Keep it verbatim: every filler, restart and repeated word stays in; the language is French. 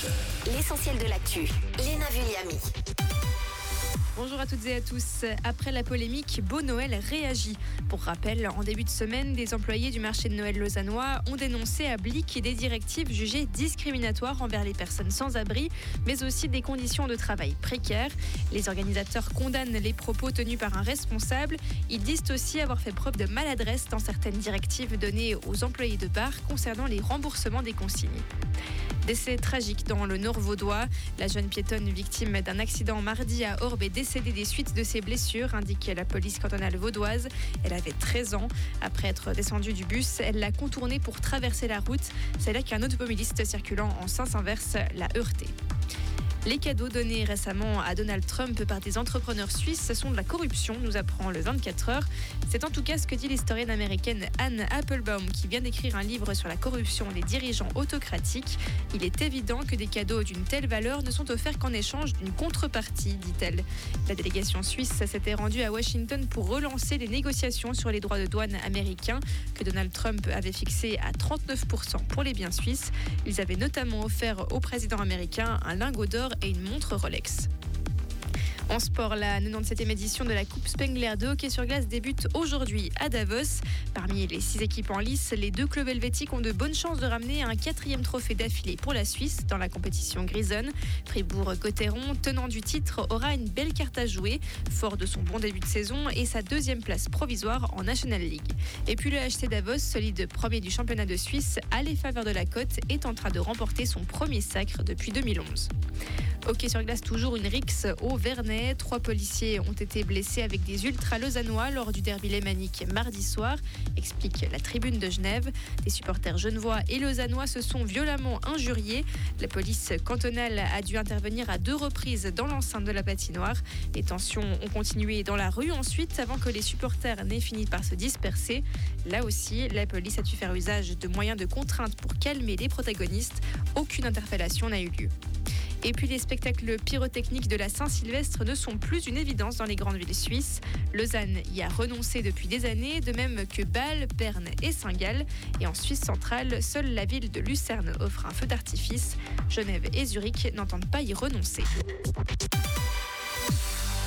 L'essentiel de l'actu. Léna Vulliamy. Bonjour à toutes et à tous. Après la polémique, Beau Noël réagit. Pour rappel, en début de semaine, des employés du marché de Noël lausannois ont dénoncé à Blic des directives jugées discriminatoires envers les personnes sans abri, mais aussi des conditions de travail précaires. Les organisateurs condamnent les propos tenus par un responsable. Ils disent aussi avoir fait preuve de maladresse dans certaines directives données aux employés de bar concernant les remboursements des consignes. Décès tragique dans le Nord vaudois. La jeune piétonne victime d'un accident mardi à Orbe est décédée des suites de ses blessures, indique la police cantonale vaudoise. Elle avait treize ans. Après être descendue du bus, elle l'a contourné pour traverser la route. C'est là qu'un automobiliste circulant en sens inverse l'a heurté. Les cadeaux donnés récemment à Donald Trump par des entrepreneurs suisses sont de la corruption, nous apprend le vingt-quatre heures. C'est en tout cas ce que dit l'historienne américaine Anne Applebaum, qui vient d'écrire un livre sur la corruption des dirigeants autocratiques. Il est évident que des cadeaux d'une telle valeur ne sont offerts qu'en échange d'une contrepartie, dit-elle. La délégation suisse s'était rendue à Washington pour relancer les négociations sur les droits de douane américains que Donald Trump avait fixés à trente-neuf pour cent pour les biens suisses. Ils avaient notamment offert au président américain un lingot d'or et une montre Rolex. En sport, la quatre-vingt-dix-septième édition de la Coupe Spengler de hockey sur glace débute aujourd'hui à Davos. Parmi les six équipes en lice, les deux clubs helvétiques ont de bonnes chances de ramener un quatrième trophée d'affilée pour la Suisse dans la compétition grisonne. Fribourg-Gotteron, tenant du titre, aura une belle carte à jouer, fort de son bon début de saison et sa deuxième place provisoire en National League. Et puis le H C Davos, solide premier du championnat de Suisse, à les faveurs de la côte, est en train de remporter son premier sacre depuis deux mille onze. Hockey sur glace, toujours une rixe au Vernet. Trois policiers ont été blessés avec des ultras lausannois lors du derby lémanique mardi soir, explique la Tribune de Genève. Des supporters genevois et lausannois se sont violemment injuriés. La police cantonale a dû intervenir à deux reprises dans l'enceinte de la patinoire. Les tensions ont continué dans la rue ensuite avant que les supporters n'aient fini par se disperser. Là aussi, la police a dû faire usage de moyens de contrainte pour calmer les protagonistes. Aucune interpellation n'a eu lieu. Et puis les spectacles pyrotechniques de la Saint-Sylvestre ne sont plus une évidence dans les grandes villes suisses. Lausanne y a renoncé depuis des années, de même que Bâle, Berne et Saint-Gall. Et en Suisse centrale, seule la ville de Lucerne offre un feu d'artifice. Genève et Zurich n'entendent pas y renoncer.